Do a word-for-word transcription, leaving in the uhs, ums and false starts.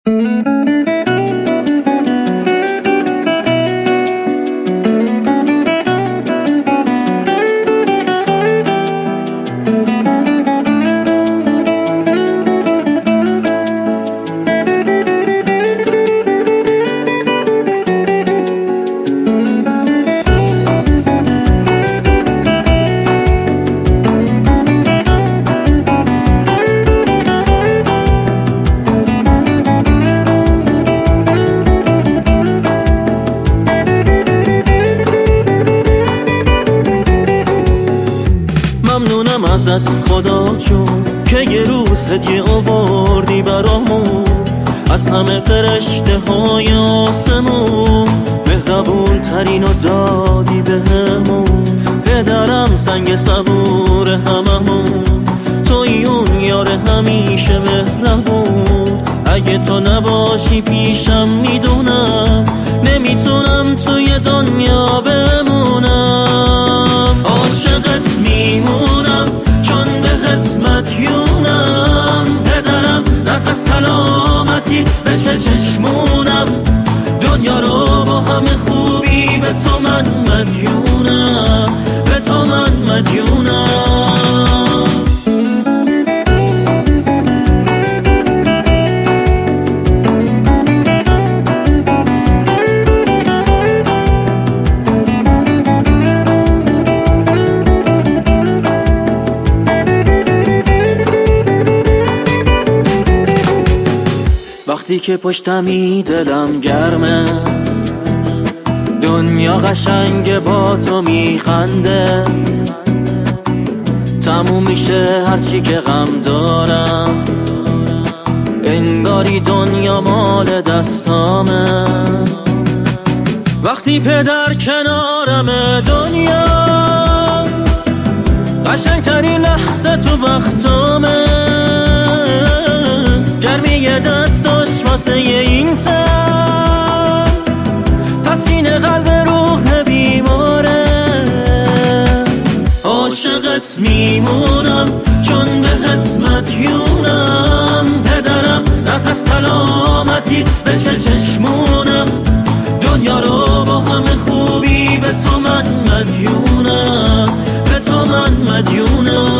ممنونم ازت خدا جون که یه روز هدیه آوردی برامون، از همه فرشته های آسمون مهربون ترین و دادی بهمون. پدرم سنگ صبور هممون، توی اون یار همیشه مهربون. اگه تو نباشی پیشم میدونم نمیتونم توی دنیا بمونم. عاشقت میمونم چون بهت مدیونم، پدرم نزد سلامتیت بشه چشمونم. دنیا رو با همه خوبی به تو من مدیونم، به تو من مدیونم. وقتی که پشتمی دلم گرمه، دنیا قشنگ با تو میخنده. تموم میشه هرچی که غم دارم، انگاری دنیا مال دستامه. وقتی پدر کنارمه دنیا قشنگترین لحظه تو وقتامه. گرمی دستاش واسه این تن تسکین قلب روح بیماره. عاشقت میمونم چون بهت مدیونم، پدرم نزد سلامتیت بشه چشمونم. دنیا رو با همه خوبی به تو من مدیونم، به تو من مدیونم.